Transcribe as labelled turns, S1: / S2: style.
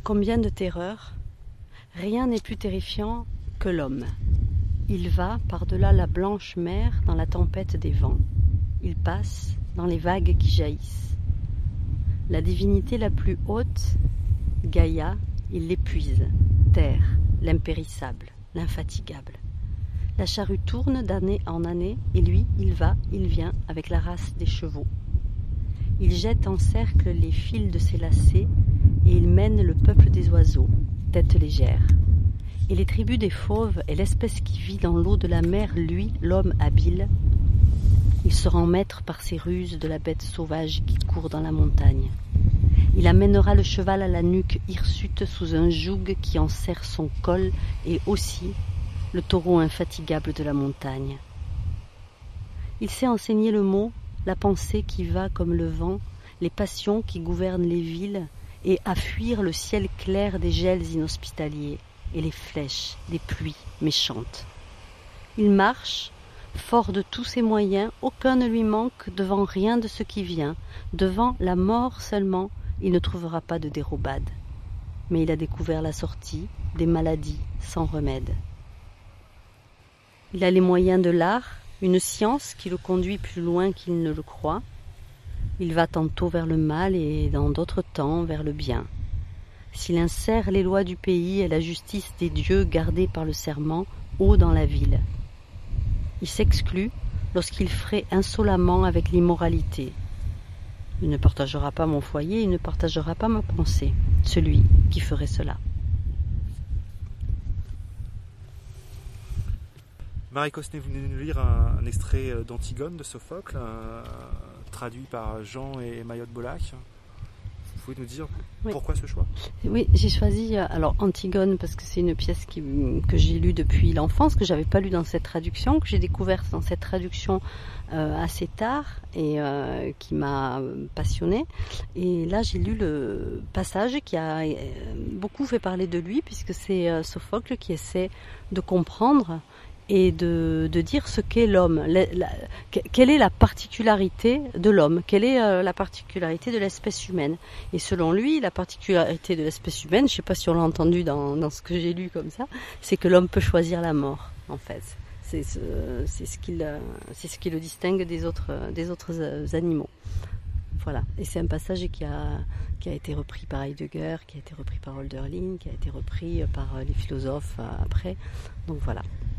S1: Combien de terreur! Rien n'est plus terrifiant que l'homme. Il va par-delà la blanche mer dans la tempête des vents. Il passe dans les vagues qui jaillissent. La divinité la plus haute, Gaïa, il l'épuise. Terre, l'impérissable, l'infatigable. La charrue tourne d'année en année, et lui, il va, il vient, avec la race des chevaux. Il jette en cercle les fils de ses lacets, et il mène le peuple des oiseaux, tête légère. Et les tribus des fauves et l'espèce qui vit dans l'eau de la mer, lui, l'homme habile, il se rend maître par ses ruses de la bête sauvage qui court dans la montagne. Il amènera le cheval à la nuque hirsute sous un joug qui en serre son col, et aussi le taureau infatigable de la montagne. Il sait enseigner le mot, la pensée qui va comme le vent, les passions qui gouvernent les villes, et à fuir le ciel clair des gels inhospitaliers, et les flèches des pluies méchantes. Il marche, fort de tous ses moyens, aucun ne lui manque devant rien de ce qui vient, devant la mort seulement, il ne trouvera pas de dérobade. Mais il a découvert la sortie des maladies sans remède. Il a les moyens de l'art, une science qui le conduit plus loin qu'il ne le croit. Il va tantôt vers le mal et dans d'autres temps vers le bien. S'il insère les lois du pays et la justice des dieux gardée par le serment, haut dans la ville. Il s'exclut lorsqu'il ferait insolemment avec l'immoralité. Il ne partagera pas mon foyer, il ne partagera pas ma pensée, celui qui ferait cela.
S2: Marie Cosnet, vous venez de nous lire un extrait d'Antigone de Sophocle, traduit par Jean et Mayotte Bolac. Vous pouvez nous dire pourquoi ce choix?
S1: Oui, j'ai choisi Antigone parce que c'est une pièce que j'ai lue depuis l'enfance, que j'avais pas lue dans cette traduction, que j'ai découverte dans cette traduction assez tard et qui m'a passionnée. Et là, j'ai lu le passage qui a beaucoup fait parler de lui, puisque c'est Sophocle qui essaie de comprendre et de dire ce qu'est l'homme, quelle est la particularité de l'homme, quelle est la particularité de l'espèce humaine. Et selon lui, la particularité de l'espèce humaine, je ne sais pas si on l'a entendu dans ce que j'ai lu comme ça, c'est que l'homme peut choisir la mort, en fait. C'est ce qui le distingue des autres animaux. Voilà. Et c'est un passage qui a été repris par Heidegger, qui a été repris par Hölderlin, qui a été repris par les philosophes après. Donc voilà.